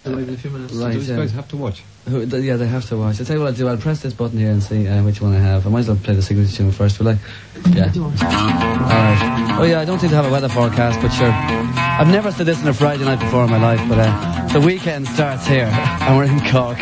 In a few minutes. Right, these guys have to watch. Yeah, they have to watch. I'll tell you what I'll do. I'll press this button here and see which one I have. I might as well play the signature tune first, will I? Yeah. Alright. Oh yeah, I don't think they have a weather forecast, but sure. I've never said this on a Friday night before in my life, but the weekend starts here, and we're in Cork.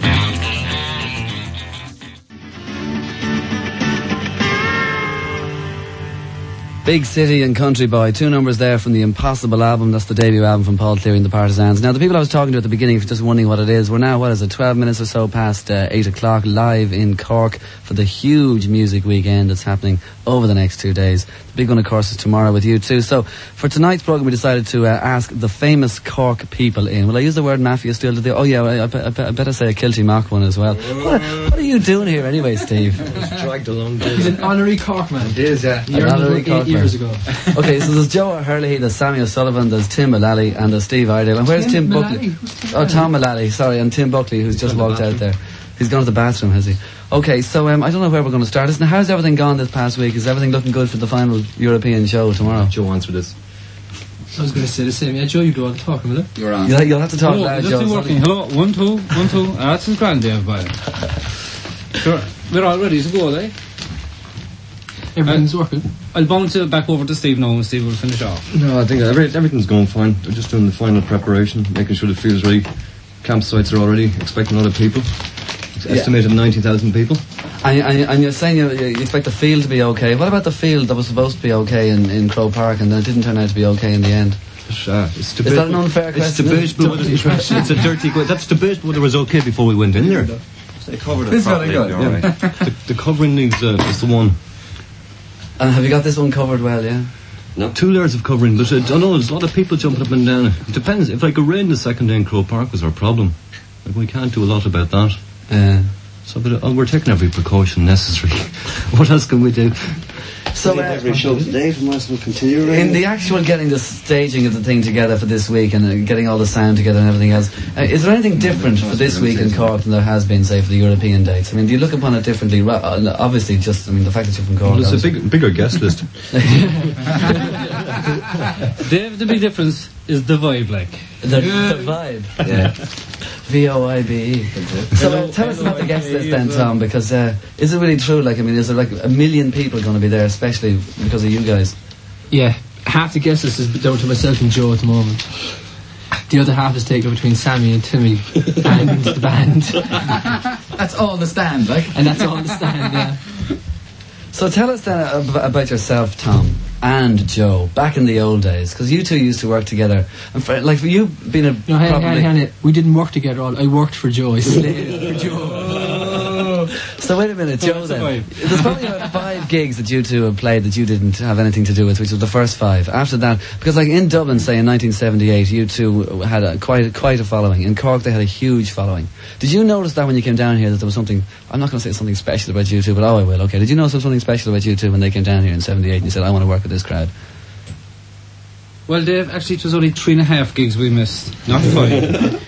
Big City and Country Boy, 2 numbers there from the Impossible album. That's the debut album from Paul Cleary and the Partisans. Now, the people I was talking to at the beginning, if you're just wondering what it is, we're now, 12 minutes or so past 8 o'clock, live in Cork for the huge music weekend that's happening over the next 2 days. The big one, of course, is tomorrow with U2. So, for tonight's programme, we decided to ask the famous Cork people in. Will I use the word mafia still today? Oh, yeah, I better say a Kilty Mock one as well. What are you doing here anyway, Steve? Dragged along. He's an honorary Cork man. It is, yeah. An honorary Cork man. Years ago. Okay, so there's Joe Hurley, there's Sammy O'Sullivan, there's Tim Mullally, and there's Steve Iredale. And where's Tim Buckley? Oh, Tom Mullally, sorry, and Tim Buckley, who's just walked out there. He's gone to the bathroom, has he? Okay, so I don't know where we're going to start. Now, how's everything gone this past week? Is everything looking good for the final European show tomorrow? Joe, answer this. I was going to say the same. Yeah, Joe, you go on talk a minute. You're on. You'll have to talk loud, Joe. Hello, working. Hello, 1 2 1 2. That's his grand day, everybody. Sure, we're all ready to go, eh? Everything's working. I'll bounce it back over to Steve now, and Steve will finish off. No, I think everything's going fine. We're just doing the final preparation, making sure it feels right. Campsites are already expecting a lot of people. Estimated 90,000 people. And you're saying you expect the field to be okay. What about the field that was supposed to be okay in Crow Park and then it didn't turn out to be okay in the end? Is that an unfair question? It's a dirty question. That's debatable whether it was okay before we went in there. They covered it properly. Yeah. The covering needs is the one. And have you got this one covered well, yeah? No. 2 layers of covering, but I don't know, there's a lot of people jumping up and down. It depends. If like a rain the second day in Crow Park was our problem, like we can't do a lot about that. So we're taking every precaution necessary. What else can we do? So every show today, we might as well continue. In the actual getting the staging of the thing together for this week and getting all the sound together and everything else, is there anything different for this week in Cork than there has been, say, for the European dates? I mean, do you look upon it differently? Obviously, the fact that you're from Cork. Well, it's a bigger guest list. Dave, the big difference is the vibe, like. The vibe. Yeah. VOIBE. So tell us about the guest list then, Tom, because is it really true? Like, I mean, is there like 1 million people going to be there, especially because of you guys? Yeah, half the guest list is down to myself and Joe at the moment. The other half is taken between Sammy and Timmy and the band. That's all the stand, like. And that's all the stand, yeah. So tell us then about yourself, Tom, and Joe, back in the old days, because you two used to work together. And for you being a... No, hang on. We didn't work together all. I worked for Joe. I slaved for Joe. So wait a minute, Joe, then. There's probably about 5 gigs that you two have played that you didn't have anything to do with, which was the first 5. After that, because like in Dublin, say in 1978, you two had quite a following. In Cork, they had a huge following. Did you notice that when you came down here that there was something, I'm not going to say something special about you two, but I will, okay. Did you notice there was something special about you two when they came down here in 78 and you said, I want to work with this crowd? Well, Dave, actually it was only 3.5 gigs we missed, not 5.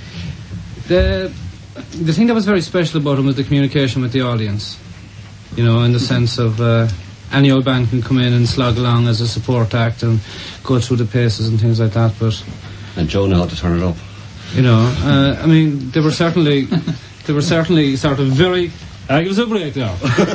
The thing that was very special about him was the communication with the audience. You know, in the sense of any old band can come in and slog along as a support act and go through the paces and things like that, but... And Joe knew how to turn it up. You know, I mean, they were certainly sort of very... give us a break now.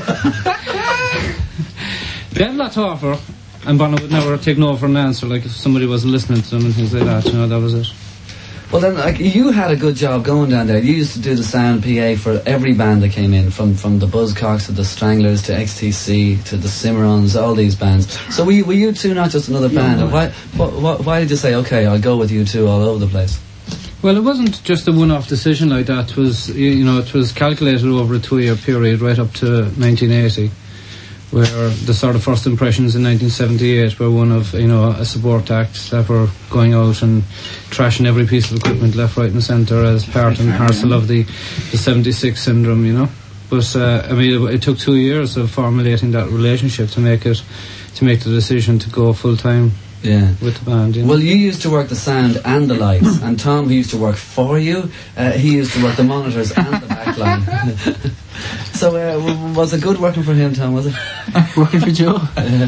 They had a lot to offer, and Bono would never take no for an answer, like if somebody wasn't listening to them and things like that, you know, that was it. Well then, like, you had a good job going down there. You used to do the sound PA for every band that came in, from the Buzzcocks to the Stranglers to XTC to the Cimarrons, all these bands. So were you two not just another band? And why did you say, okay, I'll go with you two all over the place? Well, it wasn't just a one-off decision like that. It was, it was calculated over a 2-year period right up to 1980. Where the sort of first impressions in 1978 were one of, a support act that were going out and trashing every piece of equipment left, right and centre as part and parcel of the 76 syndrome, But, it took 2 years of formulating that relationship to make the decision to go full-time with the band. Well, you used to work the sound and the lights, and Tom, who used to work for you, he used to work the monitors and the backline. So, was it good working for him, Tom, was it? Working for Joe?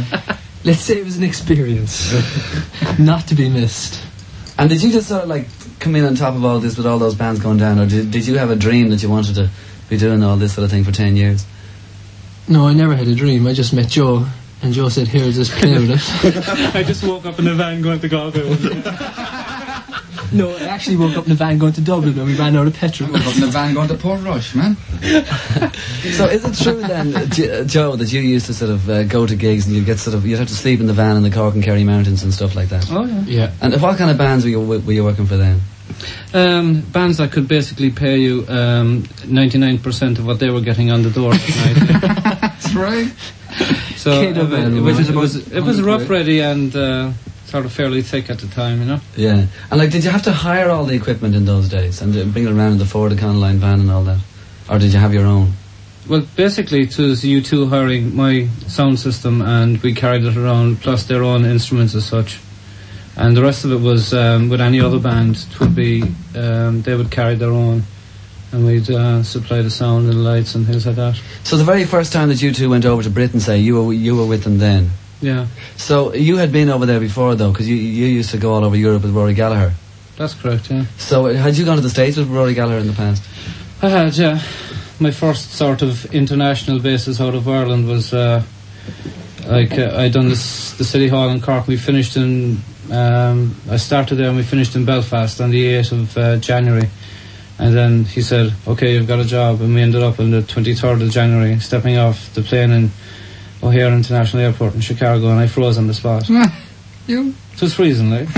Let's say it was an experience. Not to be missed. And did you just sort of, come in on top of all this with all those bands going down, or did you have a dream that you wanted to be doing all this sort of thing for 10 years? No, I never had a dream. I just met Joe, and Joe said, "Here's this, play with it." I just woke up in a van going to Galway. No, I actually woke up in a van going to Dublin, and we ran out of petrol. Woke up in a van going to Portrush, man. So is it true then, Joe, that you used to sort of go to gigs and you'd have to sleep in the van in the Cork and Kerry Mountains and stuff like that? Oh, yeah. Yeah. And what kind of bands were you working for then? Bands that could basically pay you 99% of what they were getting on the door at night. That's right. So it was rough, ready, and sort of fairly thick at the time, you know. Yeah. And like, did you have to hire all the equipment in those days and bring it around in the Ford Econoline van and all that, or did you have your own? Well, basically it was U2 hiring my sound system, and we carried it around, plus their own instruments as such. And the rest of it was with any other band. It would be they would carry their own, and we'd supply the sound and the lights and things like that. So the very first time that you two went over to Britain, say, you were with them then. Yeah. So you had been over there before, though, because you used to go all over Europe with Rory Gallagher. That's correct, yeah. So had you gone to the States with Rory Gallagher in the past? I had, yeah. My first sort of international basis out of Ireland was I'd done the City Hall in Cork. We finished in I started there and we finished in Belfast on the 8th of January, and then he said, "Okay, you've got a job," and we ended up on the 23rd of January stepping off the plane in O'Hare International Airport in Chicago, and I froze on the spot. You? It was freezing, like.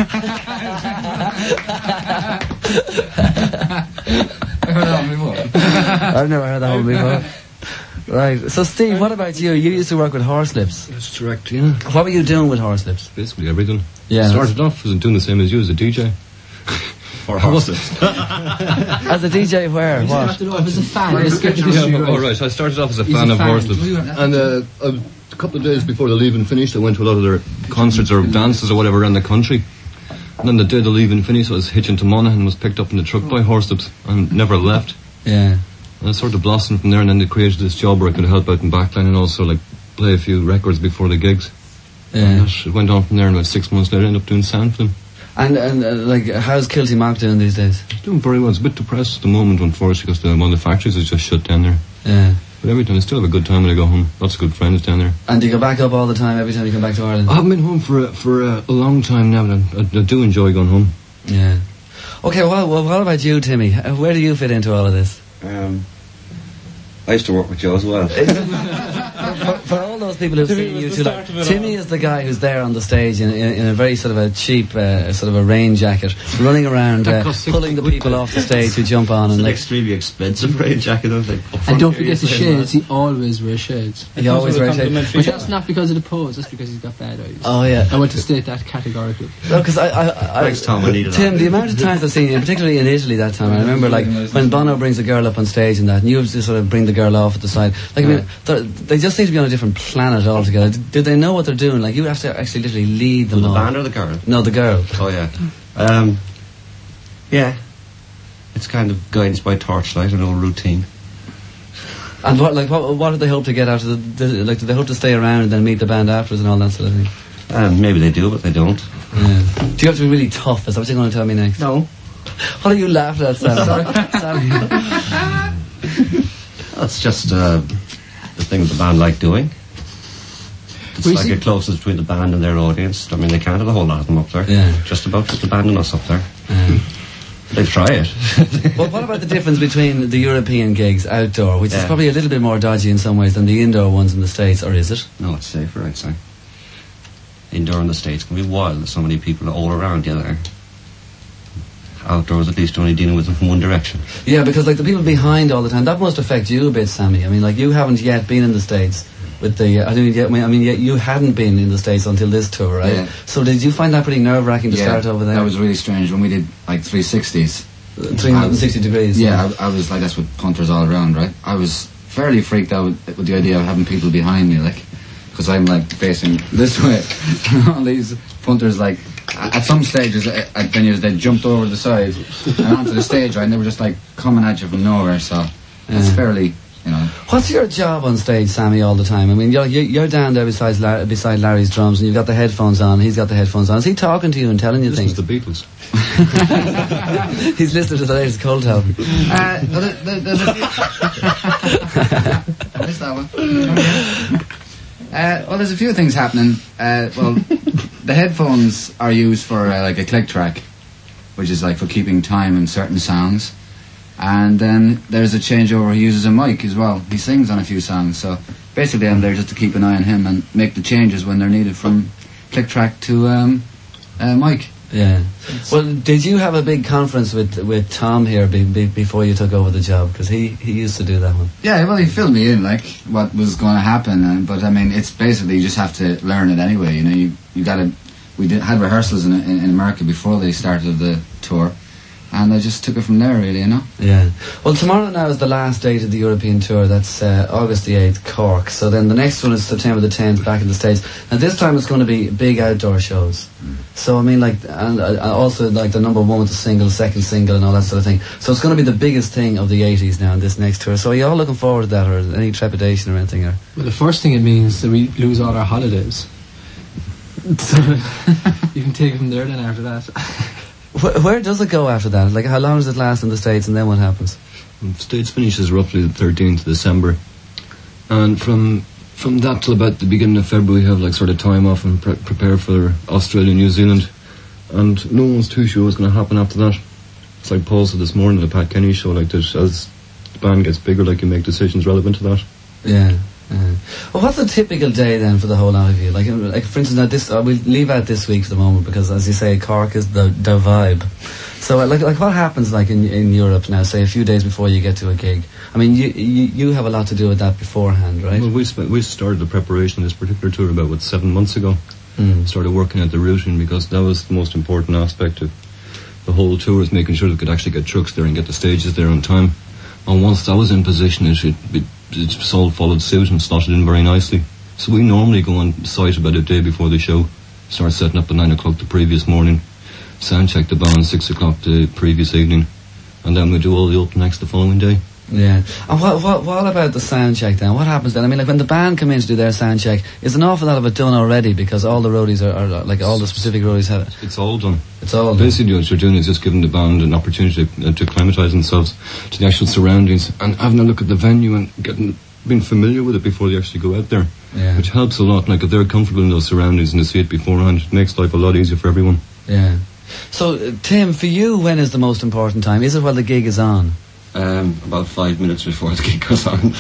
I've never heard that one before. Right. So, Steve, what about you? You used to work with Horselips. That's correct, yeah. What were you doing with Horselips? Basically everything. Yeah. Started off as doing the same as you as a DJ. Or Horselips. As a DJ where? You What? started off as a fan. Right. I started off as a fan of Horselips. And a couple of days before the leaving finished, I went to a lot of their concerts or dances or whatever around the country. And then the day the leaving finished, I was hitching to Monaghan and was picked up in the truck by Horselips and never left. Yeah. And I sort of blossomed from there, and then they created this job where I could help out in backline and also like play a few records before the gigs. Yeah. And it went on from there, and about 6 months later I ended up doing sound for them. And like, how's Kilty Mock doing these days? It's doing very well. It's a bit depressed at the moment, unfortunately, because one of the factories is just shut down there. Yeah. But every time I still have a good time when I go home. Lots of good friends down there. And do you go back up all the time every time you come back to Ireland? I haven't been home for a long time now, but I do enjoy going home. Yeah. Okay, well, what about you, Timmy? Where do you fit into all of this? I used to work with Joe as well. For all those people who've seen you two, like, Timmy is the guy who's there on the stage in a very sort of a cheap, sort of a rain jacket, running around, pulling the people off the stage who jump on. It's and an extremely expensive rain jacket. And don't forget the shades. He always wears shades. He always wears shades. But that's not because of the pose. That's because he's got bad eyes. Oh yeah. I want to state that categorically. No, because Thanks, Tom. I needed Tim, that. the amount of times I've seen you, particularly in Italy that time, I remember like when Bono brings a girl up on stage and that, and you have to sort of bring the girl off at the side. Like, I mean, they just seem to be on a different planet altogether. Do they know what they're doing? Like, you have to actually literally lead them The all. band or the girl? No, the girl. Oh, yeah. Yeah. It's kind of guidance by torchlight, an old routine. And what do they hope to get out of do they hope to stay around and then meet the band afterwards and all that sort of thing? Maybe they do, but they don't. Yeah. Do you have to be really tough? Is that what you're going to tell me next? No. What are you laughing at, Sam? Sorry. That's just the thing the band like doing. It's Well, like you a closest between the band and their audience. I mean, they can't have a whole lot of them up there. Yeah. Just the band and us up there. Yeah. They try it. Well, what about the difference between the European gigs outdoor, which is Yeah. probably a little bit more dodgy in some ways than the indoor ones in the States, or is it? No, it's safer, I'd say. Indoor in the States can be wild. There's so many people all around you there. Outdoors, at least, only dealing with them from one direction. Yeah, because like the people behind all the time, that must affect you a bit, Sammy. I mean, like you haven't yet been in the States with the. Yet you hadn't been in the States until this tour, right? Yeah. So did you find that pretty nerve-wracking to start over there? That was really strange when we did like 360s. 360 degrees. Yeah, I was like, that's with punters all around, right? I was fairly freaked out with the idea of having people behind me, like, because I'm like facing this way, and all these punters, like, at some stages at venues, they jumped over the side and onto the stage, right? And they were just like coming at you from nowhere. So it's fairly you know. What's your job on stage, Sammy, all the time? I mean, you're down there beside Larry's drums, and you've got the headphones on. He's got the headphones on. Is he talking to you and telling you This things? was the Beatles. He's listening to the latest Cult album. I missed that one. Well, there's a few things happening. Well, the headphones are used for like a click track, which is like for keeping time in certain songs. And then there's a changeover. He uses a mic as well. He sings on a few songs. So basically, I'm there just to keep an eye on him and make the changes when they're needed from click track to mic. Yeah. Well, did you have a big conference with Tom here before you took over the job? Because he used to do that one. Yeah, well, he filled me in, like, what was going to happen. But, I mean, it's basically you just have to learn it anyway. You know, you got to... We had rehearsals in America before they started the tour. And I just took it from there, really, you know? Yeah. Well, tomorrow now is the last date of the European tour. That's August the 8th, Cork. So then the next one is September the 10th, back in the States. And this time it's going to be big outdoor shows. So, I mean, like, and also, like, the number one with the single, second single, and all that sort of thing. So it's going to be the biggest thing of the 80s now in this next tour. So are you all looking forward to that, or any trepidation or anything? Or? Well, the first thing it means that we lose all our holidays. So you can take it from there then after that. Where does it go after that? Like, how long does it last in the States, and then what happens? States finishes roughly the 13th of December, and from that till about the beginning of February, we have like sort of time off and prepare for Australia and New Zealand, and no one's too sure what's going to happen after that. It's like Paul said this morning at the Pat Kenny show, like that as the band gets bigger, like you make decisions relevant to that. Yeah. Well, what's a typical day then for the whole lot of you? Like for instance, now this we'll leave out this week for the moment because, as you say, Cork is the vibe. So, like what happens like in Europe now? Say a few days before you get to a gig. I mean, you have a lot to do with that beforehand, right? Well, we started the preparation of this particular tour about 7 months ago. Started working out the routing because that was the most important aspect of the whole tour, is making sure we could actually get trucks there and get the stages there on time. And once that was in position, it's all followed suit and slotted in very nicely. So we normally go on site about a day before the show, start setting up at 9 o'clock the previous morning, sound check the band 6 o'clock the previous evening, and then we do all the open acts the following day. Yeah. And what about the sound check then? What happens then? I mean, like when the band come in to do their sound check, is an awful lot of it done already because all the roadies are like all the specific roadies have it? It's all done. It's all done. Basically what you're doing is just giving the band an opportunity to acclimatise themselves to the actual surroundings and having a look at the venue and being familiar with it before they actually go out there. Yeah. Which helps a lot. Like if they're comfortable in those surroundings and they see it beforehand, it makes life a lot easier for everyone. Yeah. So, Tim, for you, when is the most important time? Is it while the gig is on? About 5 minutes before the gig goes on.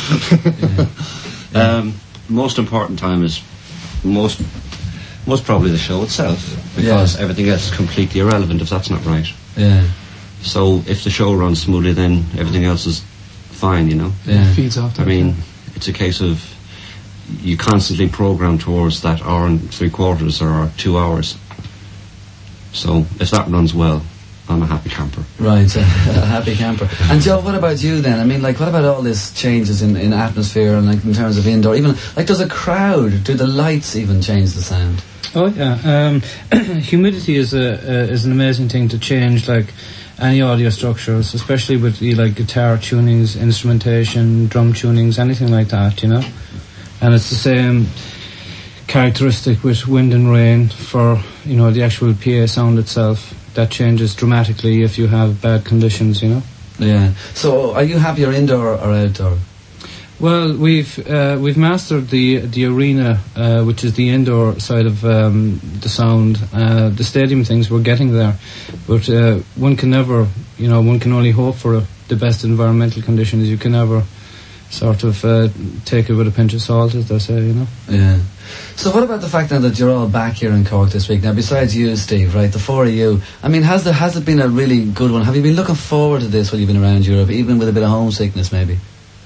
Most important time is most probably the show itself, because everything else is completely irrelevant if that's not right. Yeah. So if the show runs smoothly, then everything else is fine, you know. Yeah. It feeds off that. I mean, it's a case of you constantly program towards that hour and 3/4 or 2 hours. So if that runs well, I'm a happy camper. Right, a happy camper. And Joe, what about you then? I mean, like, what about all these changes in atmosphere and like in terms of indoor? Even like, does a crowd, do the lights even change the sound? Oh yeah, humidity is an amazing thing to change like any audio structures, especially with like guitar tunings, instrumentation, drum tunings, anything like that, you know. And it's the same characteristic with wind and rain for, you know, the actual PA sound itself. That changes dramatically if you have bad conditions, you know. Yeah. So, are you happier indoor or outdoor? Well, we've mastered the arena, which is the indoor side of the sound. The stadium things, we're getting there, but one can never, you know, one can only hope for the best environmental conditions. You can never sort of take it with a pinch of salt, as they say, you know. Yeah. So what about the fact now that you're all back here in Cork this week? Now, besides you, Steve, right, the four of you, I mean, has it been a really good one? Have you been looking forward to this while you've been around Europe, even with a bit of homesickness, maybe?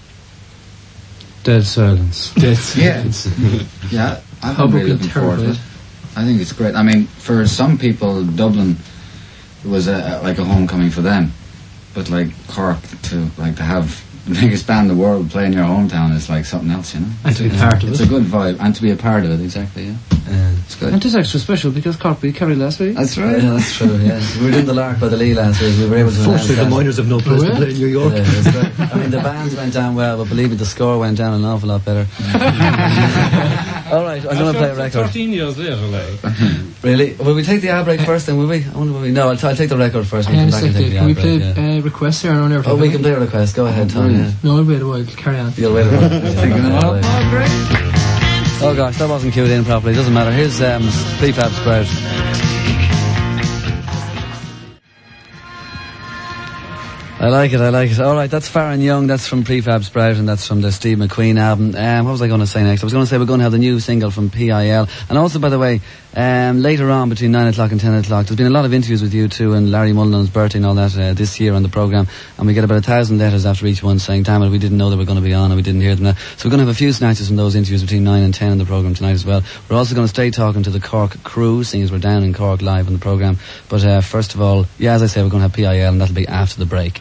Dead silence. Dead silence. Yeah, I've been really looking forward to it. I think it's great. I mean, for some people, Dublin was like a homecoming for them, but like Cork, to have the biggest band in the world play in your hometown is like something else, you know. And to be part of it. It's a good vibe, and to be a part of it, exactly, yeah. It's good. And it is extra special because Cork beat Kerry last week. That's right. Yeah, that's true, yeah. We were in the Lark by the Lee last week. We were able to announce Fortunately, the that. miners have no place to play in New York. Yeah, that's right. I mean, the bands went down well, but believe me, the score went down an awful lot better. All right, I'm going to play a record. 13 years later, like. Really? Will we take the ad break first then, will we? I wonder will we? No, I'll take the record first. We'll Hang come on a back and take second. the Can we ad break, play yeah. requests here on everything? Oh, we can play a request. Go ahead, Tom. Yeah. No, I'll wait a while. Carry on. You'll wait a while. Oh gosh, that wasn't queued in properly. Doesn't matter. Here's Prefab Sprout. I like it. All right, that's Farron Young. That's from Prefab Sprout, and that's from the Steve McQueen album. What was I going to say next? I was going to say we're going to have the new single from PIL. And also, by the way, later on between 9 o'clock and 10 o'clock, there's been a lot of interviews with you two and Larry Mullen's birthday and all that this year on the programme. And we get about 1,000 letters after each one saying, damn it, we didn't know they were going to be on and we didn't hear them. So we're going to have a few snatches from those interviews between 9 and 10 in the programme tonight as well. We're also going to stay talking to the Cork crew, seeing as we're down in Cork live on the programme. But first of all, yeah, as I say, we're going to have PIL, and that'll be after the break.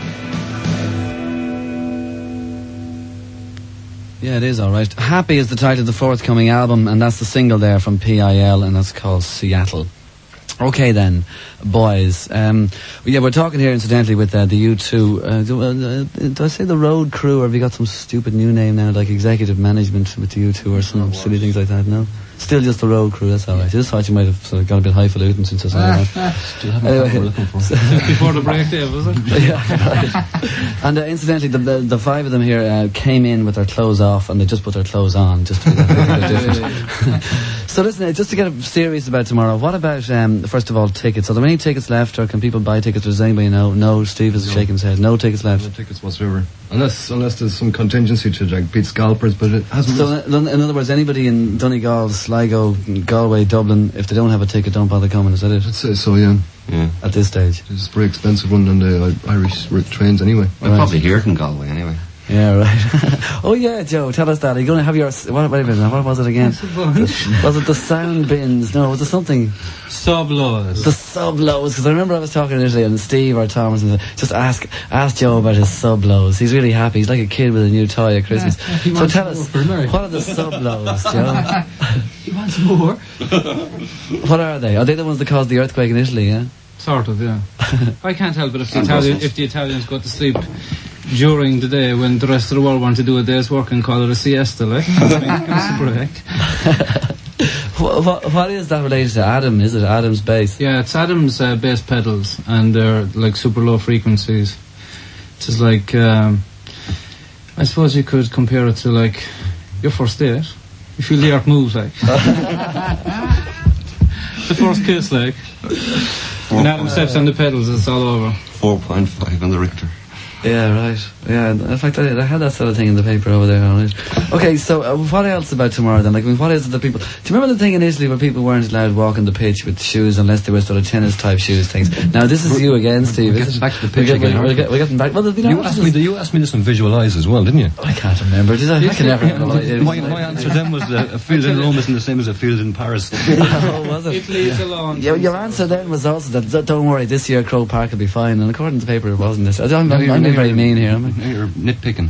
Yeah, it is alright. Happy is the title of the forthcoming album, and that's the single there from PIL, and that's called Seattle. Okay then, boys. Yeah, we're talking here incidentally with the U2. Do I say the Road Crew, or have you got some stupid new name now, like Executive Management with the U2 or some silly things like that? No? Still just the Road Crew, that's alright. I just thought you might have sort of got a bit highfalutin since I said that. Still haven't got what we're looking for. Before the break, Dave, was it? Yeah, right. And incidentally, the five of them here came in with their clothes off, and they just put their clothes on, just to be that bit different. So listen, just to get serious about tomorrow, what about, first of all, tickets? Are there any tickets left, or can people buy tickets? Does anybody know? No, Steve is shaking his head. No tickets left. No tickets whatsoever. Unless there's some contingency to like beat scalpers, but it hasn't. So in other words, anybody in Donegal, Sligo, Galway, Dublin, if they don't have a ticket, don't bother coming, is that it? I'd say so, yeah. At this stage. It's a very expensive one on the Irish trains anyway. I'll probably hear it in Galway anyway. Yeah, right. Oh yeah, Joe, tell us that. Are you going to have your... Wait a minute, what was it again? Was it the sound bins? No, was it something... Sub-lows. The sub-lows, because I remember I was talking initially, and Steve or Thomas, and just ask Joe about his sub-lows. He's really happy. He's like a kid with a new toy at Christmas. So tell us, what are the sub-lows, Joe? He wants more. What are they? Are they the ones that caused the earthquake in Italy, yeah? Sort of, yeah. I can't help it if the Italians go to sleep during the day when the rest of the world want to do a day's work and call it a siesta, like. What is that related to? Adam, is it? Adam's bass? Yeah, it's Adam's bass pedals, and they're like super low frequencies. It's just like, I suppose you could compare it to like your first date. You feel the earth moves, like. The first kiss, like. When Adam steps on the pedals, it's all over. 4.5 on the Richter. Yeah, right. Yeah, in fact, I had that sort of thing in the paper over there. All right. Okay, so what else about tomorrow then? Like, I mean, what is it that people... Do you remember the thing in Italy where people weren't allowed walking the pitch with shoes unless they were sort of tennis-type shoes things? Now, this is you again, Steve. We're getting back to the pitch again. We're getting back... Well, You asked me to some visualise as well, didn't you? I can't remember. Did I? I can never remember what I did. My answer then was a field in Rome isn't the same as a field in Paris. Oh, was it? Italy's alone. Your answer then was also that, don't worry, this year Croke Park will be fine. And according to the paper, it wasn't this. I'm being very mean here, am I? You're nitpicking.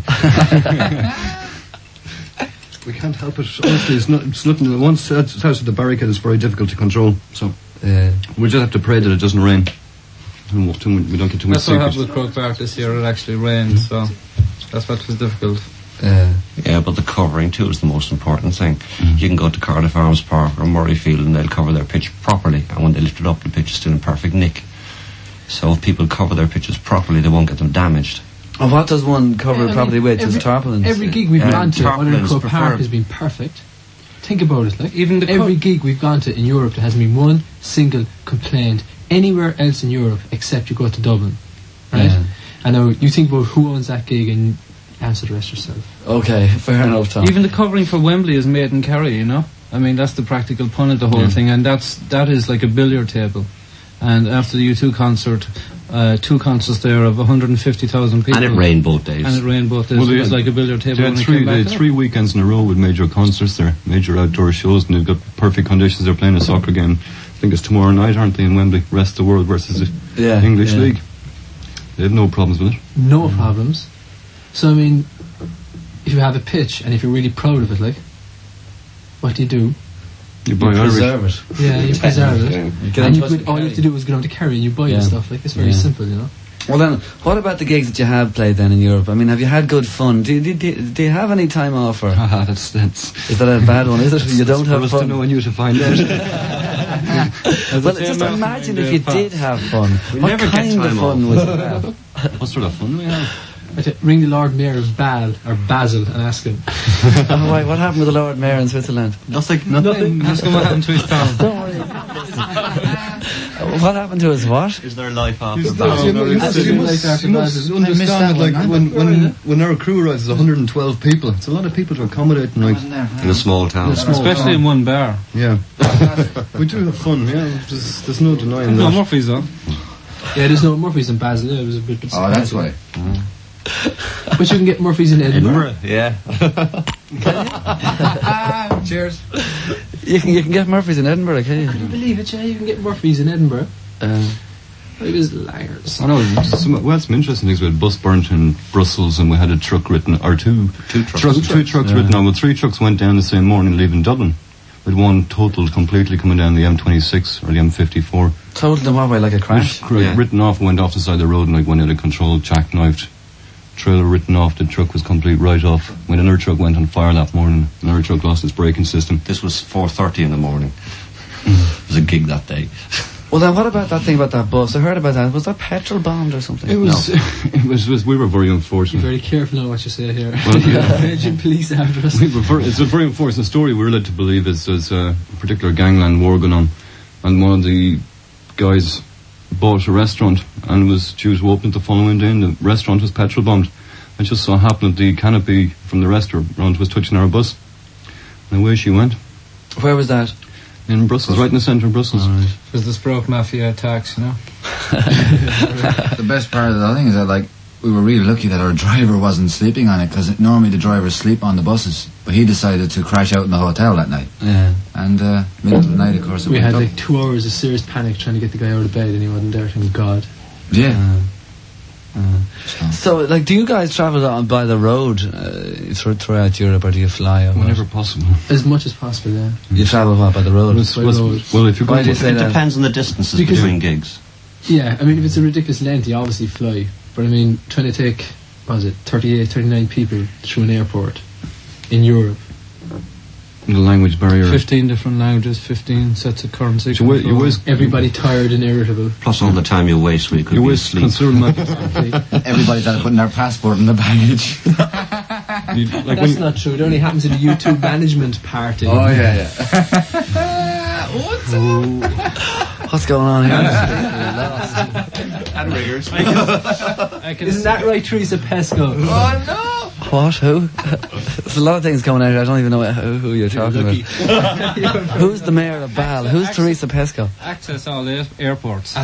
We can't help it. Honestly, it's nothing. Once south of the barricade is very difficult to control. So we just have to pray that it doesn't rain. And we don't get too much. That's what happened with Croke Park this year. It actually rained, so that's what was difficult. Yeah, but the covering too is the most important thing. You can go to Cardiff Arms Park or Murrayfield and they'll cover their pitch properly, and when they lift it up, the pitch is still in perfect nick. So if people cover their pitches properly, they won't get them damaged. And what does one cover properly with? Just tarpaulins? Every gig we've gone to on Croke Park has been perfect. Think about it, like every gig we've gone to in Europe, there hasn't been one single complaint anywhere else in Europe except you go to Dublin, right? Yeah. And now you think about who owns that gig and answer the rest yourself. Okay, fair enough, Tom. Even the covering for Wembley is made in Kerry, you know. I mean, that's the practical pun of the whole thing, and that is like a billiard table. And after the U2 concert, 2 concerts there of 150,000 people. And it rained both days. Well, it was like a billiard table. They had 3 weekends in a row with major concerts there, major outdoor shows, and they've got perfect conditions. They're playing a soccer game. I think it's tomorrow night, aren't they, in Wembley? Rest of the world versus the English League. They have no problems with it. No problems. So, I mean, if you have a pitch and if you're really proud of it, like, what do? You buy Irish. Preserve it. Yeah, you preserve it. And all you have to do is go down to Kerry and you buy the stuff. Like, it's very simple, you know. Well then, what about the gigs that you have played then in Europe? I mean, have you had good fun? Do you have any time off? Or That's is that a bad one? Is it? You don't have fun? to know and you to find out. Well, just imagine if you did have fun. What kind of fun would you have? What sort of fun do we have? Ring the Lord Mayor of Basel and ask him. Oh, why, what happened with the Lord Mayor in Switzerland? Nothing. Ask him what happened to his town. Don't worry. What happened to his what? Is there life after You Basel? must understand that, like, when our crew arrives, there's 112 people. It's a lot of people to accommodate, like, In a small town. Especially in one bar. yeah. We do have fun, yeah. There's no denying No, that. Murphy's though. Yeah, there's no Murphy's in Basel. Yeah, it was a bit. Oh, that's why. But you can get Murphy's in Edinburgh. Yeah. Cheers. You can get Murphy's in Edinburgh, can you? Can you believe it? Yeah, you can get Murphy's in Edinburgh. It was liars. I know, we had some interesting things. We had a bus burnt in Brussels and we had a truck written, or two trucks written on. Well, 3 trucks went down the same morning leaving Dublin. With one totaled completely coming down the M26 or the M54. Totaled in what way, like a crash? Written off, went off the side of the road and like went out of control, jackknifed. Trailer written off, the truck was complete write-off. When another truck went on fire that morning, another truck lost its braking system. This was 4:30 in the morning. It was a gig that day. Well then, what about that thing about that bus? I heard about that. Was that petrol bombed or something? It was, we were very Be unfortunate. very careful now what you say here. Well, yeah. Belgian police after us. It's a very unfortunate story. We're led to believe there's a particular gangland war going on, and one of the guys bought a restaurant and was due to open it the following day, and the restaurant was petrol bombed. It just so happened that the canopy from the restaurant was touching our bus, and away she went. Where was that? In Brussels, right in the centre of Brussels. Right. It was the Sproke Mafia attacks, you know. The best part of the thing is that, like, we were really lucky that our driver wasn't sleeping on it, because normally the drivers sleep on the buses, but he decided to crash out in the hotel that night. Yeah. And middle of the night, of course, it We went had up. like 2 hours of serious panic trying to get the guy out of bed and he wasn't there, thank God. Yeah. So, like, do you guys travel on by the road throughout Europe, or do you fly? Or Whenever possible. As much as possible, yeah. you travel what, by the road? Well, if you're Why going do you to say It that? depends on the distances Because- between gigs. Yeah, I mean, if it's a ridiculous length, you obviously fly. But I mean, trying to take, 38, 39 people through an airport in Europe. the language barrier. 15 different languages, 15 sets of currency. So you always Everybody tired and irritable. Plus all the time you waste when you could you be always asleep. consider like Everybody's had putting their passport in the baggage. like That's not true. It only happens at a YouTube management party. Oh, yeah. What's going on here? And riggers. Isn't that right, Teresa Pesco? What? Who? There's a lot of things coming out here. I don't even know who you're talking about. Who's the mayor of Bal? Who's Teresa Pesco? Access all airports.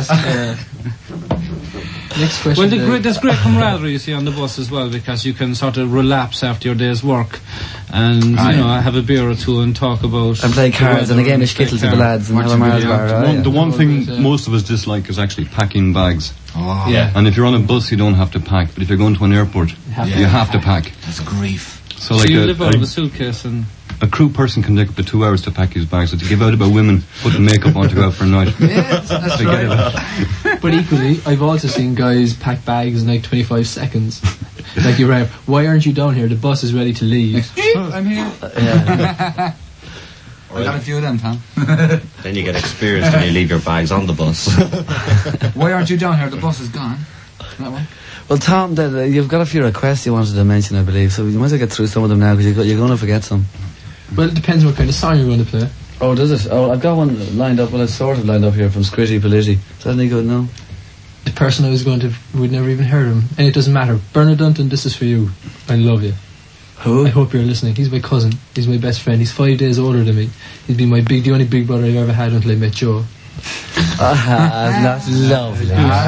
Next question. Well, there's great camaraderie you see on the bus as well, because you can sort of relapse after your day's work and you know have a beer or two and talk about And play cards and a game of skittles with the lads and have a Mars bar. the one thing most of us dislike is actually packing bags. Oh, Yeah. And if you're on a bus, you don't have to pack. But if you're going to an airport, you have to pack. that's grief. So So like you live out of a suitcase and a crew person can take up to 2 hours to pack his bags. So to give out about women putting makeup on to go out for a night. Yes, that's Forget right. it. But equally, I've also seen guys pack bags in like 25 seconds. Like you're right. Why aren't you down here? The bus is ready to leave. I'm here. Yeah. I got a few of them, Tom. Then you get experience when you leave your bags on the bus. Why aren't you down here? The bus is gone. That one? Well, Tom, you've got a few requests you wanted to mention, I believe, so you might as well get through some of them now, because you're going to forget some. Well, it depends what kind of song you're going to play. Oh, does it? Oh, I've got one lined up, well, it's sort of lined up here from Scritty Politi. Is that any good, no? The person I was going to would never even heard him, and it doesn't matter. Bernard Dunton, this is for you. I love you. Who? I hope you're listening. He's my cousin. He's my best friend. He's 5 days older than me. He'd be the only big brother I've ever had until I met Joe. That's lovely.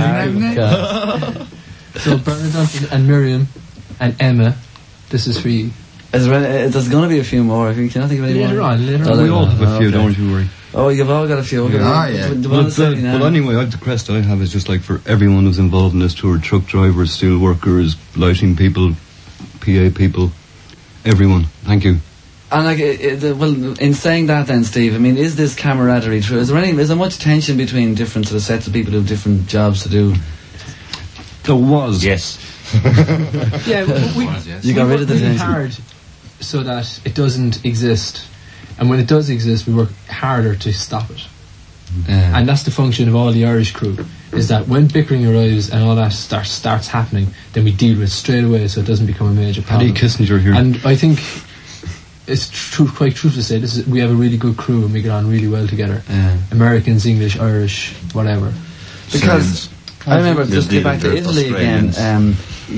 So Bernard Dunton and Miriam and Emma, this is for you. There's going to be a few more. I think. Can I think of any Later more? on. We all have a few, okay. don't you worry. Oh, you've all got a few. Okay. Ah, yeah. Do you want to say now? Well, anyway, the crest I have is just like for everyone who's involved in this tour: truck drivers, steel workers, lighting people, PA people, everyone. Thank you. And like, well, in saying that, then, Steve, I mean, is this camaraderie true? Is there much tension between different sort of sets of people who have different jobs to do? There was. Yes. Yeah, you got rid of the really tension. hard so that it doesn't exist, and when it does exist, we work harder to stop it. And that's the function of all the Irish crew, is that when bickering arrives and all that starts happening, then we deal with it straight away so it doesn't become a major problem. Paddy Kissinger here. And I think it's quite true to say we have a really good crew and we get on really well together. Americans, English, Irish, whatever. Because I remember, just to get back to Italy again,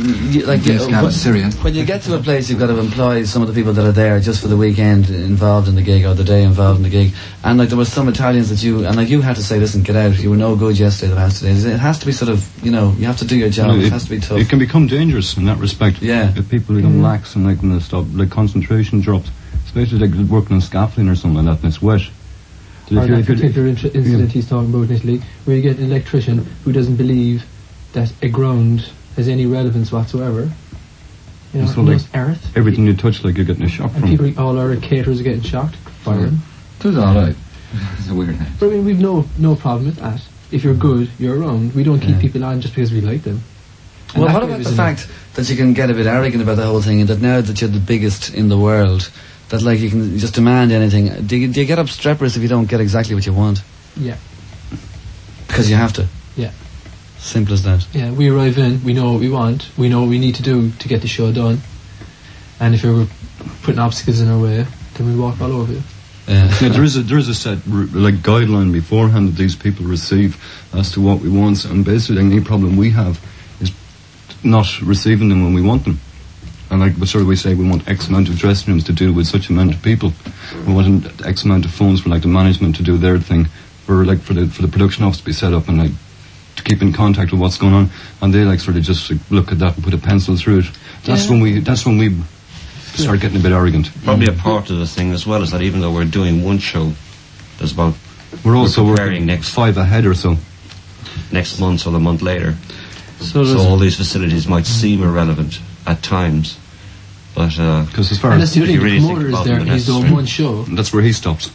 Syrian. when you get to a place, you've got to employ some of the people that are there just for the weekend involved in the gig, or the day involved in the gig. And like there were some Italians that you had to say, listen, get out, you were no good yesterday, the last 2 days. It has to be sort of, you have to do your job, it has to be tough. It can become dangerous in that respect. Yeah. If people become lax and like when they stop, like concentration drops, especially like working on scaffolding or something like that and it's wet. Or that particular incident he's talking about in Italy, where you get an electrician who doesn't believe that a ground has any relevance whatsoever. So like earth. Everything you touch, like you're getting a shock and from. People, all our caterers are getting shocked. Firing. It's all right. It's a weird name. But I mean, we've no problem with that. If you're good, you're around. We don't keep people on just because we like them. And well, what about the fact that you can get a bit arrogant about the whole thing, and that now that you're the biggest in the world, that like you can just demand anything? Do you get obstreperous if you don't get exactly what you want? Yeah. Because you have to. Yeah. Simple as that. Yeah, we arrive in, we know what we want, we know what we need to do to get the show done, and if you're putting obstacles in our way, then we walk all over you. Yeah, there is a set like guideline beforehand that these people receive as to what we want, and basically any problem we have is not receiving them when we want them. And like we say we want X amount of dressing rooms to deal with such amount of people. We want X amount of phones for like the management to do their thing, for the production office to be set up and like to keep in contact with what's going on, and they like sort of just like, look at that and put a pencil through it. That's when we start getting a bit arrogant. Probably a part of the thing as well is that even though we're doing one show, there's about we're also preparing next 5 ahead or so, next month or the month later. So all these facilities might seem irrelevant at times, but because as far as the promoter is there, he's doing one show, that's where he stops,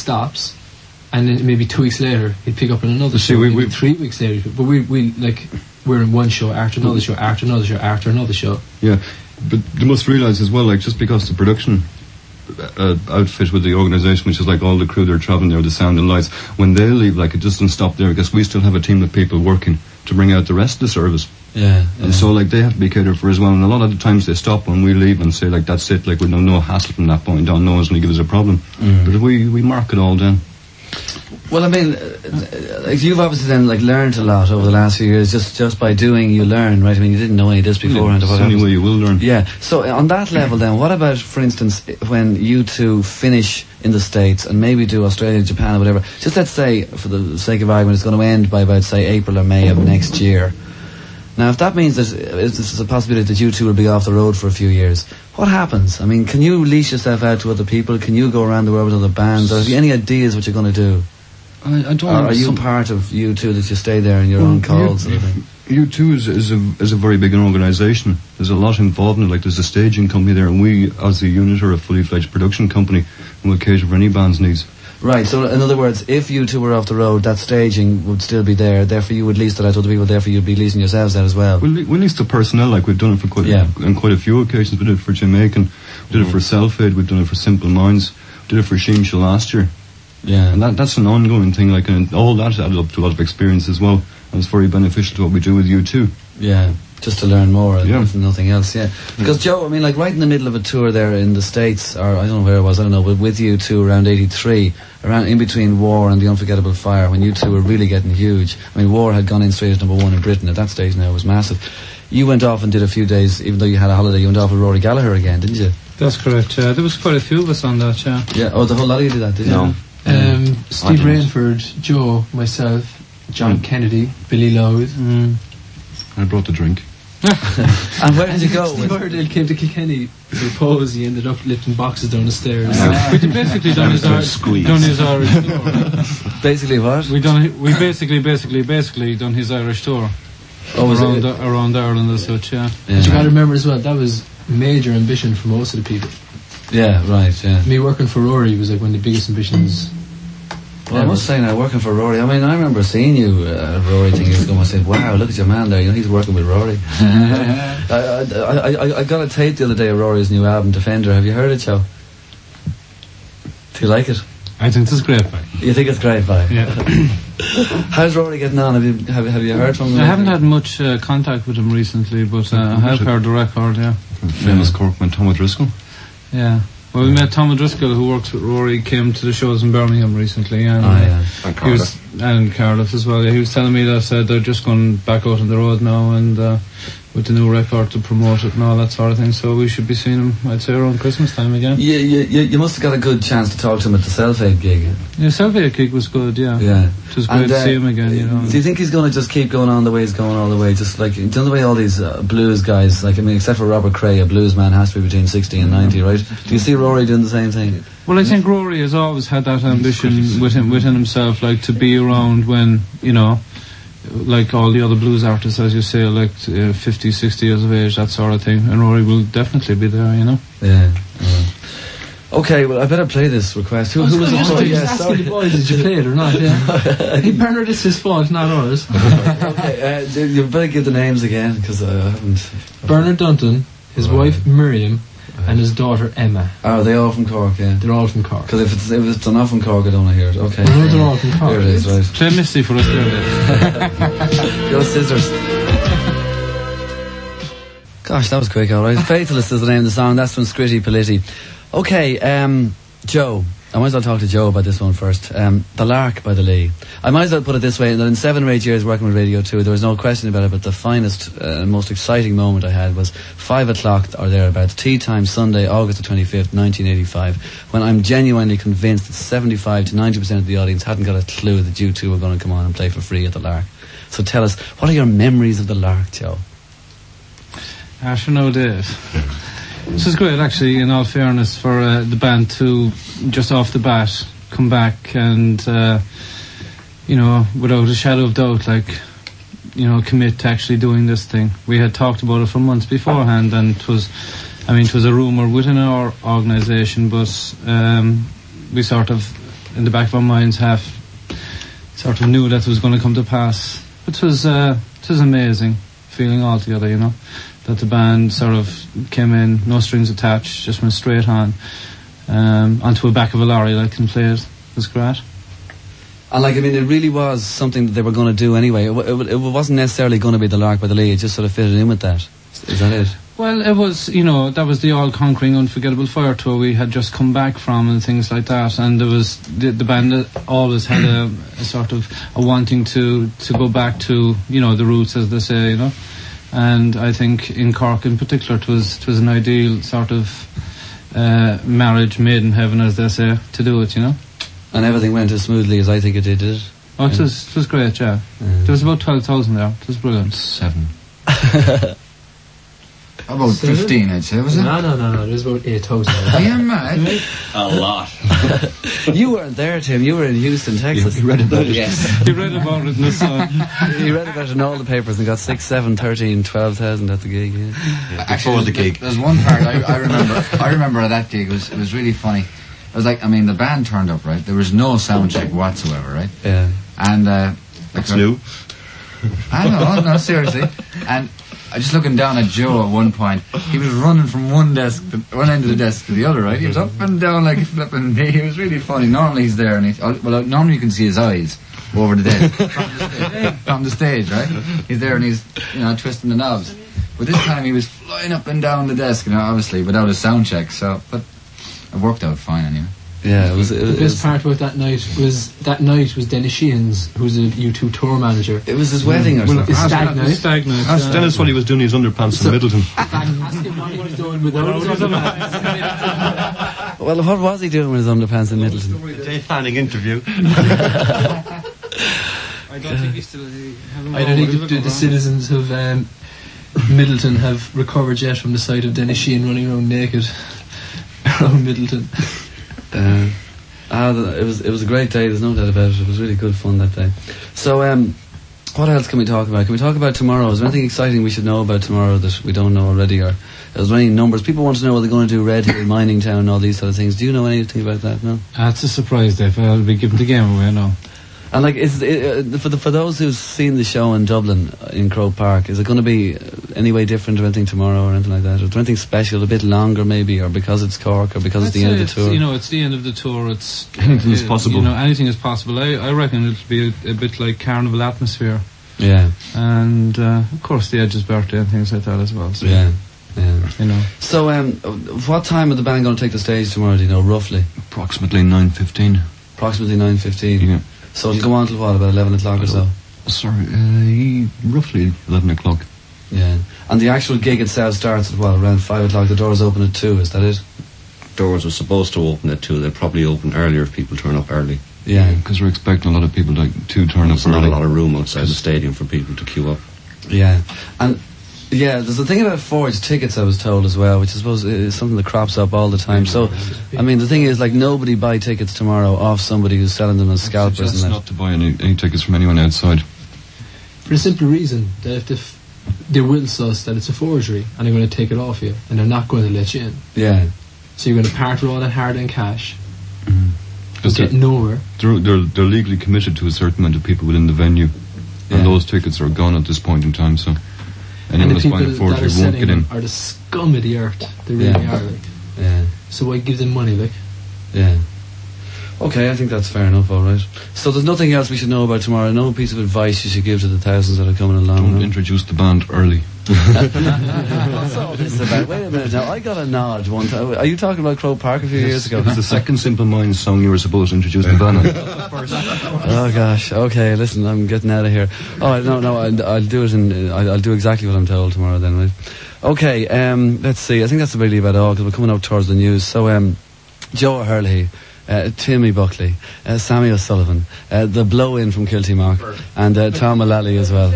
and then maybe 2 weeks later he'd pick up on another show. Maybe 3 weeks later, but we're in one show after another show after another show after another show. Yeah, but you must realise as well, like just because the production outfit with the organisation, which is like all the crew that are travelling there, the sound and lights, when they leave, like it just doesn't stop there, because we still have a team of people working to bring out the rest of the service. Yeah. And so like they have to be catered for as well, and a lot of the times they stop when we leave and say like that's it, like with no hassle from that point on, no one's going to give us a problem. But we mark it all down. Well, I mean, like you've obviously then like learned a lot over the last few years. Just by doing, you learn, right? I mean, you didn't know any of this beforehand. It's the only way you will learn. Yeah. So on that level, then, what about, for instance, when you two finish in the States and maybe do Australia, Japan, or whatever? Just let's say, for the sake of argument, it's going to end by about say April or May of next year. Now, if that means there's a possibility that you two will be off the road for a few years, what happens? I mean, can you leash yourself out to other people? Can you go around the world with other bands? Or have you any ideas what you're going to do? I don't. Or are you part of U2 that you stay there and you're on calls? U2 is a very big organisation. There's a lot involved in it. Like there's a staging company there, and we, as a unit, are a fully fledged production company, and we'll cater for any band's needs. Right. So in other words, if U2 were off the road, that staging would still be there. Therefore, you would lease that out to other people. Therefore, you'd be leasing yourselves out as well. We lease the personnel. Like we've done it for quite a few occasions. We did it for Jamaican. We did it for Self-Aid. We've done it for Simple Minds. We did it for Sheemsha last year. Yeah, and that's an ongoing thing. Like, and all that added up to a lot of experience as well, and it's very beneficial to what we do with U2. Yeah, just to learn more, if nothing else. Yeah, because Joe, I mean, like right in the middle of a tour there in the States, or I don't know where it was, I don't know, but with U2 around '83, around in between War and The Unforgettable Fire, when U2 were really getting huge. I mean, War had gone in straight as number one in Britain at that stage. Now it was massive. You went off and did a few days, even though you had a holiday. You went off with Rory Gallagher again, didn't you? That's correct. There was quite a few of us on that. Yeah. Yeah. Oh, the whole lot of you did that, did you? No. Steve Rainford, Joe, myself, John Kennedy, Billy Loud. I brought the drink. And where did you go? Steve Iredale came to Kilkenny to propose. He ended up lifting boxes down the stairs. We basically done his Irish tour. Basically what? We basically done his Irish tour. Around Ireland as such, yeah. But you got to remember as well, that was major ambition for most of the people. Yeah, right, yeah. Me working for Rory was like one of the biggest ambitions. Well, I must say now, working for Rory, I mean, I remember seeing you at Rory thing years ago, and I said, wow, look at your man there, you know, he's working with Rory. I got a tape the other day of Rory's new album, Defender. Have you heard it, Joe? Do you like it? I think it's great, Pi. You think it's great, Pi? Yeah. How's Rory getting on? Have you heard from him? I haven't had much contact with him recently, but I have heard the record, yeah. Famous Corkman, Tom O'Driscoll. Yeah. Well, we met Tom O'Driscoll, who works with Rory, came to the shows in Birmingham recently, and And Cardiff. And Cardiff as well. Yeah, he was telling me that they're just going back out on the road now, and with the new record to promote it and all that sort of thing. So we should be seeing him, I'd say, around Christmas time again. You must have got a good chance to talk to him at the Self-Aid gig. Yeah, Self-Aid gig was good. Yeah. It was great to see him again. You know. Do you think he's going to just keep going on the way he's going all the way? Just like, do you know the way all these blues guys, like, I mean, except for Robert Cray, a blues man has to be between 60 and 90, right? Do you see Rory doing the same thing? Well, I think Rory has always had that ambition within himself, like to be around when, you know, like all the other blues artists, as you say, like 50, 60 years of age, that sort of thing. And Rory will definitely be there, you know. Yeah. Okay, well, I better play this request. Who was it for? Yeah, asking the boys, did you play it or not? Yeah. Hey, Bernard, it's his fault, not ours. Okay, you better give the names again, because I haven't. Bernard Dunton, his wife Miriam, and his daughter Emma. Are they all from Cork? Yeah, they're all from Cork. Because if it's not from Cork, I don't want to hear it. Okay. No, they're all from Cork. Here it is, right. Play Misty for us there. Go Scissors. Gosh, that was quick, alright. Faithless is the name of the song. That's from Scritty Politti. Okay, Joe. I might as well talk to Joe about this one first. The Lark by the Lee. I might as well put it this way, that in 7 or 8 years working with Radio 2, there was no question about it, but the finest and most exciting moment I had was 5 o'clock or thereabouts, tea time Sunday, August the 25th, 1985, when I'm genuinely convinced that 75 to 90% of the audience hadn't got a clue that you two were going to come on and play for free at the Lark. So tell us, what are your memories of the Lark, Joe? I sure know, Dave. This is great, actually, in all fairness, for the band to, just off the bat, come back and, you know, without a shadow of doubt, like, you know, commit to actually doing this thing. We had talked about it for months beforehand, and it was a rumour within our organisation, but we sort of, in the back of our minds, half sort of knew that it was going to come to pass. It was amazing feeling altogether, you know, that the band sort of came in, no strings attached, just went straight on onto a back of a lorry, like, and played. It was great. And like, I mean, it really was something that they were going to do anyway. It wasn't necessarily going to be the Lark by the Lee. It just sort of fitted in with that. Is that it? Well, it was, you know, that was the all-conquering, unforgettable fire tour we had just come back from and things like that. And there was the band always had a sort of a wanting to go back to, you know, the roots, as they say, you know. And I think in Cork in particular, it was an ideal sort of marriage made in heaven, as they say, to do it, you know. And everything went as smoothly as I think it did it? Oh, it was great, yeah. There was about 12,000 there. It was brilliant. 7. About 15, I'd say, was it? No. There was about 8,000. I am mad. A lot. You weren't there, Tim. You were in Houston, Texas. You read about it. Yes. He read about it in the Sun. He read about it in all the papers and got 6, 7, 13, 12,000 at the gig. Yeah. Actually, Before the gig. There's one part I remember. I remember that gig. It was really funny. It was like, I mean, the band turned up, right? There was no sound check whatsoever, right? Yeah. And That's new. I don't know, no, seriously. And I just looking down at Joe at one point. He was running from one end of the desk to the other, right? He was up and down like flipping me. It was really funny. Normally he's there, and normally you can see his eyes over the desk from the stage, right? He's there and he's, you know, twisting the knobs. But this time he was flying up and down the desk, you know, obviously without a sound check. So, but it worked out fine anyway. Yeah, the best part about that night was Dennis Sheehan's, who's a U2 tour manager. It was his wedding or something. His stag night. Ask Dennis what he was doing his underpants in Middleton. Ask him what he was doing without his underpants. Well, what was he doing with his underpants in Middleton? Day planning interview. I don't think he's still... I don't think the citizens of Middleton have recovered yet from the sight of Dennis Sheehan running around naked around Middleton. It was a great day. There's no doubt about it. It was really good fun that day. So What else can we talk about? Can we talk about tomorrow? Is there anything exciting we should know about tomorrow that we don't know already? Or is there any numbers? People want to know what they're going to do Red Hill, Mining Town, and all these sort of things. Do you know anything about that? No? It's a surprise, Dave. I'll be giving the game away now. And like, for those who've seen the show in Dublin, in Croke Park, is it going to be any way different or anything tomorrow or anything like that? Or is there anything special, a bit longer maybe, or because it's Cork, or because it's the end of the tour? It's the end of the tour. It's anything is possible. Anything is possible. I reckon it'll be a bit like carnival atmosphere. Yeah. And of course the Edge's birthday and things like that as well. So, yeah. So, what time are the band going to take the stage tomorrow? Do you know roughly? Approximately 9:15. Approximately 9:15. Yeah. So it'll go on till what, about 11 o'clock or so? Sorry, roughly 11 o'clock. Yeah. And the actual gig itself starts at what, around 5 o'clock? The doors open at 2, is that it? Doors are supposed to open at 2. They'll probably open earlier if people turn up early. Yeah. Because we're expecting a lot of people to turn up early. There's not a lot of room outside the stadium for people to queue up. Yeah. And there's a thing about forged tickets, I was told as well, which I suppose is something that crops up all the time. So, I mean, the thing is, like, nobody buy tickets tomorrow off somebody who's selling them as scalpers. And that. Not to buy any tickets from anyone outside. For the simple reason that if they will suss that it's a forgery and they're going to take it off you and they're not going to let you in. Yeah. So you're going to part with all that hard-earned cash. Because get nowhere. They're legally committed to a certain amount of people within the venue, and those tickets are gone at this point in time. So anyone who's buying a forgery won't get in. Are the scum of the earth. They really are, like. Yeah. So why give them money, like? Yeah. Okay, I think that's fair enough. All right. So there's nothing else we should know about tomorrow. No piece of advice you should give to the thousands that are coming along. Don't introduce the band early. What's all this about? Wait a minute now. I got a nod one time. Are you talking about Croke Park a few years ago? It was the second Simple Minds song you were supposed to introduce the band on. Oh gosh. Okay, listen, I'm getting out of here. Oh no, I'll do it. I'll do exactly what I'm told tomorrow. Then, right? Okay. Let's see. I think that's really about all because we're coming up towards the news. So, Joe Hurley. Timmy Buckley, Sammy O'Sullivan, the blow-in from Kiltymock, and Tom Mullally as well.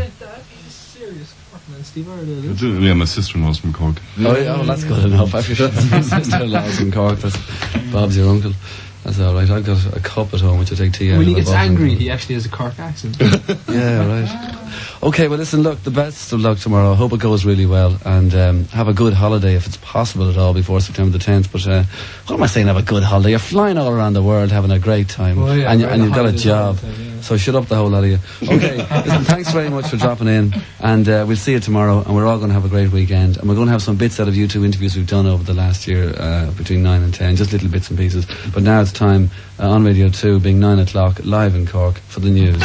Yeah, my sister-in-law's from Cork. Oh, that's good enough. My sister-in-law's from Cork. Bob's your uncle. That's all right. I've got a cup at home which I take tea out of. When he gets angry, he actually has a Cork accent. Yeah, right. Okay, well listen, look, the best of luck tomorrow. I hope it goes really well, and have a good holiday if it's possible at all before September the 10th. But what am I saying, have a good holiday? You're flying all around the world having a great time, and you've got a job. So shut up, the whole lot of you. Okay, listen, thanks very much for dropping in, and we'll see you tomorrow, and we're all going to have a great weekend, and we're going to have some bits out of YouTube interviews we've done over the last year between 9 and 10, just little bits and pieces. But now it's time on Radio 2, being 9 o'clock, live in Cork for the news.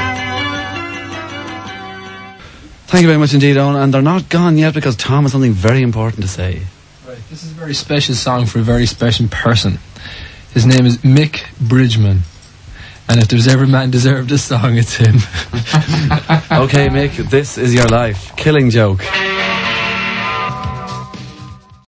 Thank you very much indeed, Owen, and they're not gone yet because Tom has something very important to say. Right, this is a very special song for a very special person. His name is Mick Bridgman. And if there's ever a man deserved a song, it's him. Okay, Mick, this is your life. Killing Joke.